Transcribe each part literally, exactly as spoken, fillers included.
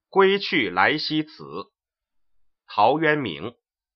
归去来兮辞，陶渊明。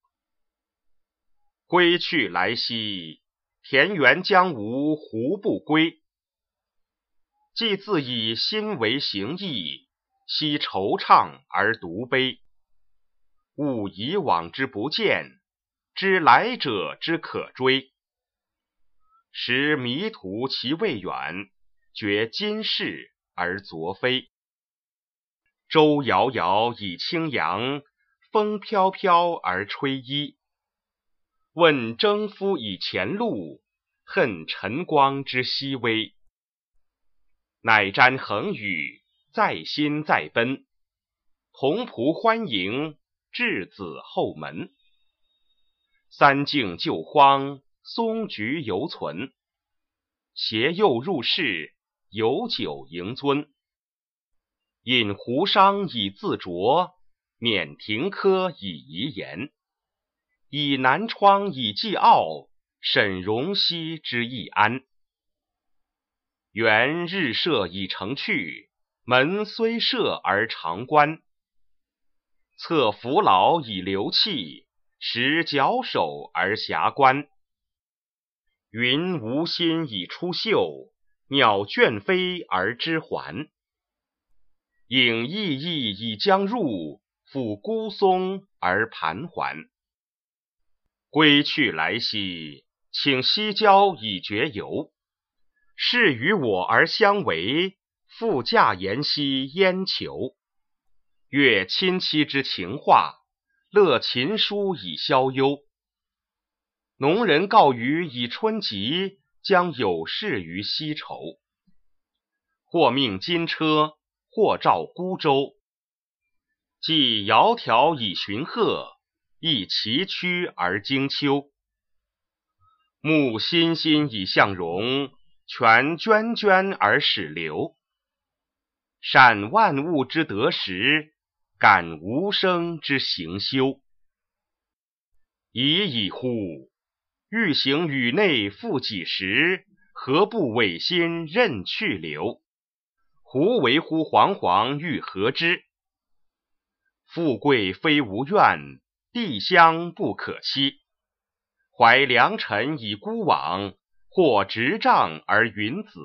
归去来兮，田园将芜胡不归？既自以心为形役，奚惆怅而独悲？悟以往之不谏，知来者之可追。识迷途其未远，觉今是而昨非。舟遥遥以轻扬，风飘飘而吹衣。问征夫以前路，恨晨光之熹微。乃瞻衡宇，在心在奔。同仆欢迎，稚子后门。三径旧荒，松菊犹存。携幼入室，有酒迎尊。饮壶觞以自酌，免庭柯以遗言。倚南窗以寄傲，审容膝之易安。园日射以成趣，门虽设而常关。侧扶老以流憩，实矫首而遐观。云无心以出岫，鸟倦飞而知还。影熠熠以将入，抚孤松而盘桓。归去来兮，请西郊以绝游。是与我而相违，复驾言兮焉求？阅亲戚之情话，乐琴书以消忧。农人告余以春及，将有事于西畴。或命金车，或召孤舟。既窈窕以寻壑，亦崎岖而经丘。目欣欣以向荣，泉涓涓而始流。善万物之得时，感无声之行休。已矣乎！欲行宇内复几时？何不违心任去留？胡为乎惶惶欲何之？富贵非无怨，地乡不可欺。怀良辰以孤往，或执杖而云子。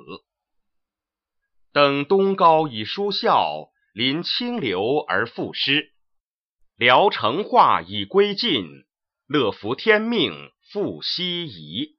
登东皋以舒啸，临清流而赋诗。聊成化以归尽，乐服天命复奚疑。